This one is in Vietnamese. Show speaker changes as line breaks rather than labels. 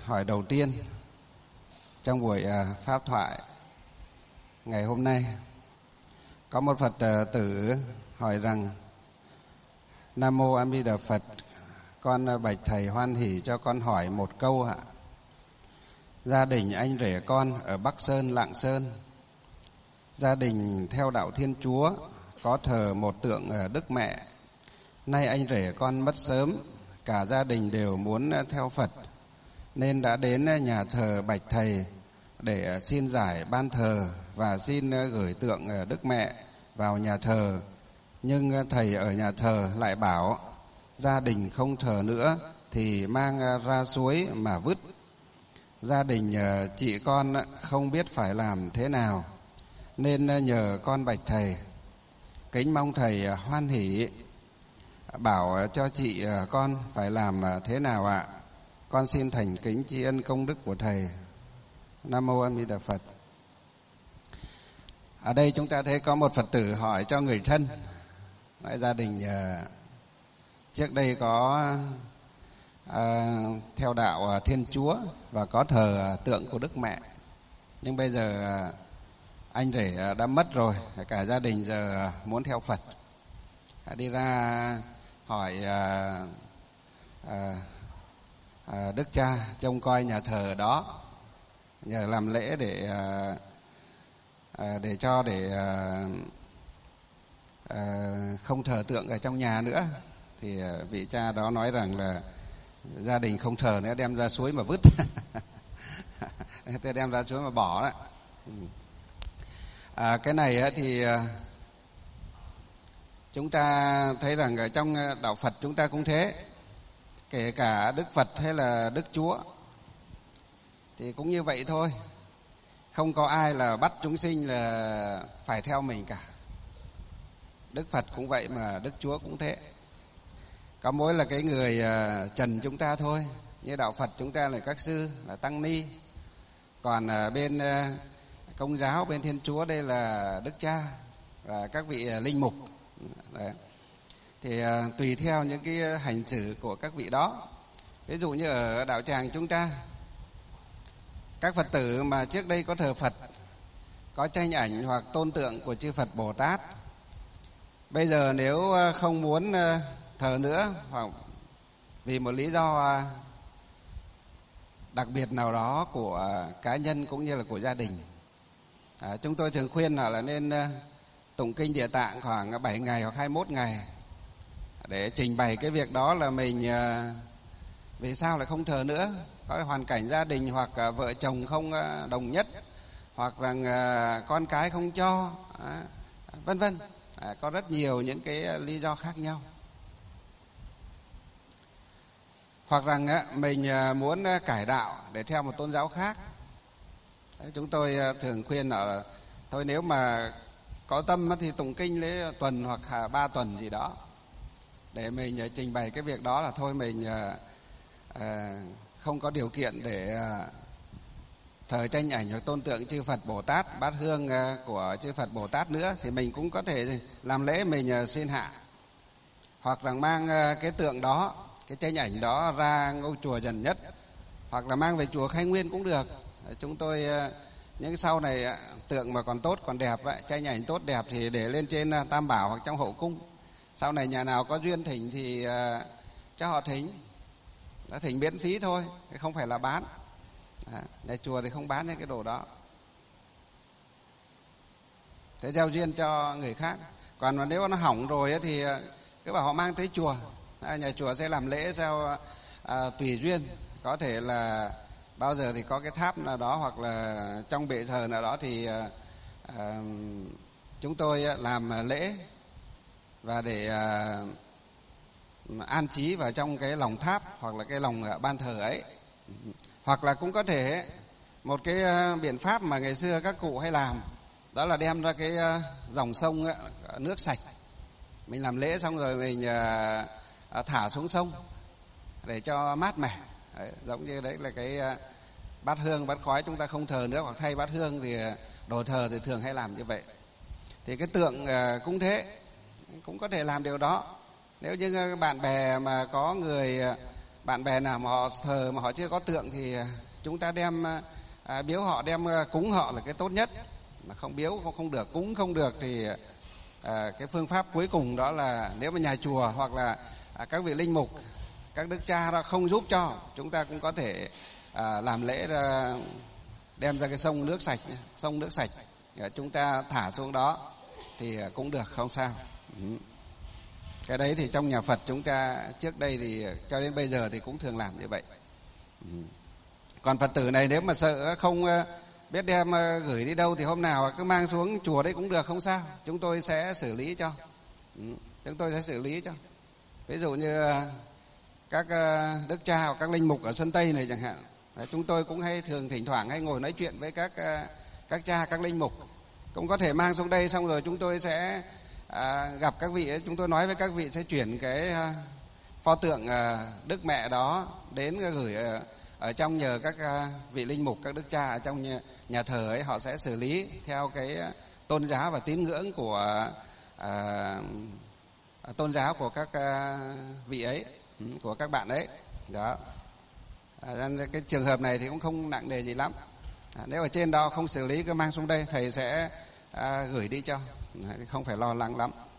hỏi đầu tiên trong buổi pháp thoại ngày hôm nay. Có một Phật tử hỏi rằng: Nam Mô A Di Đà Phật, con bạch thầy hoan hỉ cho con hỏi một câu ạ. Gia đình anh rể con ở Bắc Sơn, Lạng Sơn, gia đình theo đạo Thiên Chúa, có thờ một tượng Đức Mẹ. Nay anh rể con mất sớm, cả gia đình đều muốn theo Phật, nên đã đến nhà thờ bạch thầy để xin giải ban thờ và xin gửi tượng Đức Mẹ vào nhà thờ. Nhưng thầy ở nhà thờ lại bảo gia đình không thờ nữa thì mang ra suối mà vứt. Gia đình chị con không biết phải làm thế nào, nên nhờ con bạch thầy. Kính mong thầy hoan hỷ bảo cho chị con phải làm thế nào ạ. Con xin thành kính tri ân công đức của thầy. Nam Mô A Di Đà Phật. Ở đây chúng ta thấy có một Phật tử hỏi cho người thân. Nói gia đình trước đây có theo đạo Thiên Chúa và có thờ tượng của Đức Mẹ, nhưng bây giờ anh rể đã mất rồi, cả gia đình giờ muốn theo Phật. Đi ra hỏi Đức Cha trông coi nhà thờ đó, nhờ làm lễ để không thờ tượng ở trong nhà nữa. Thì vị cha đó nói rằng là gia đình không thờ nữa, đem ra suối mà vứt. Tôi đem ra suối mà bỏ đó. Cái này thì chúng ta thấy rằng ở trong đạo Phật chúng ta cũng thế. Kể cả Đức Phật hay là Đức Chúa thì cũng như vậy thôi. Không có ai là bắt chúng sinh là phải theo mình cả. Đức Phật cũng vậy mà Đức Chúa cũng thế. Có mỗi là cái người trần chúng ta thôi. Như đạo Phật chúng ta là các sư, là tăng ni. Còn bên Công giáo, bên Thiên Chúa đây là Đức Cha và các vị linh mục. Đấy. Thì tùy theo những cái hành xử của các vị đó. Ví dụ như ở đạo tràng chúng ta, các Phật tử mà trước đây có thờ Phật, có tranh ảnh hoặc tôn tượng của chư Phật Bồ Tát, bây giờ nếu không muốn thờ nữa hoặc vì một lý do đặc biệt nào đó của cá nhân cũng như là của gia đình, chúng tôi thường khuyên là nên tụng kinh Địa Tạng khoảng 7 ngày hoặc 21 ngày để trình bày cái việc đó là mình vì sao lại không thờ nữa. Có hoàn cảnh gia đình hoặc vợ chồng không đồng nhất, hoặc rằng con cái không cho, vân vân. Có rất nhiều những cái lý do khác nhau. Hoặc rằng mình muốn cải đạo để theo một tôn giáo khác. Chúng tôi thường khuyên là thôi nếu mà có tâm thì tụng kinh lấy tuần hoặc 3 tuần gì đó để mình trình bày cái việc đó, là thôi mình không có điều kiện để thờ tranh ảnh hoặc tôn tượng chư Phật Bồ Tát, bát hương của chư Phật Bồ Tát nữa, thì mình cũng có thể làm lễ mình xin hạ. Hoặc là mang cái tượng đó, cái tranh ảnh đó ra ngôi chùa gần nhất, hoặc là mang về chùa Khai Nguyên cũng được. Chúng tôi những sau này tượng mà còn tốt, còn đẹp, tranh ảnh tốt đẹp thì để lên trên Tam Bảo hoặc trong hậu cung. Sau này nhà nào có duyên thỉnh thì cho họ thỉnh. Đã thỉnh miễn phí thôi, không phải là bán. Nhà chùa thì không bán những cái đồ đó. Thế giao duyên cho người khác. Còn nếu nó hỏng rồi thì cứ bảo họ mang tới chùa. Nhà chùa sẽ làm lễ theo tùy duyên. Có thể là bao giờ thì có cái tháp nào đó, hoặc là trong bệ thờ nào đó thì chúng tôi làm lễ và để an trí vào trong cái lòng tháp hoặc là cái lòng ban thờ ấy. Hoặc là cũng có thể một cái biện pháp mà ngày xưa các cụ hay làm, đó là đem ra cái dòng sông nước sạch, mình làm lễ xong rồi mình thả xuống sông để cho mát mẻ. Đấy, giống như đấy là cái bát hương bát khói chúng ta không thờ nữa, hoặc thay bát hương thì đồ thờ thì thường hay làm như vậy. Thì cái tượng cũng thế, cũng có thể làm điều đó. Nếu như bạn bè mà có người bạn bè nào mà họ thờ mà họ chưa có tượng thì chúng ta đem biếu họ, đem cúng họ là cái tốt nhất. Mà không biếu không được, cúng không được thì cái phương pháp cuối cùng đó là nếu mà nhà chùa hoặc là các vị linh mục, các đức cha đó không giúp cho, chúng ta cũng có thể làm lễ ra, đem ra cái sông nước sạch, chúng ta thả xuống đó thì cũng được, không sao. Cái đấy thì trong nhà Phật chúng ta trước đây thì cho đến bây giờ thì cũng thường làm như vậy. Còn Phật tử này nếu mà sợ không biết đem gửi đi đâu thì hôm nào cứ mang xuống chùa đấy cũng được, không sao. Chúng tôi sẽ xử lý cho. Ví dụ như các đức cha hoặc các linh mục ở Sơn Tây này chẳng hạn, chúng tôi cũng thỉnh thoảng hay ngồi nói chuyện với các cha, các linh mục, cũng có thể mang xuống đây, xong rồi chúng tôi sẽ gặp các vị ấy, chúng tôi nói với các vị sẽ chuyển cái pho tượng Đức Mẹ đó đến gửi ở trong, nhờ các vị linh mục, các đức cha ở trong nhà thờ ấy, họ sẽ xử lý theo cái tôn giáo và tín ngưỡng của tôn giáo của các vị ấy, của các bạn ấy đó. Cái trường hợp này thì cũng không nặng nề gì lắm. Nếu ở trên đó không xử lý cứ mang xuống đây, thầy sẽ gửi đi cho, không phải lo lắng lắm.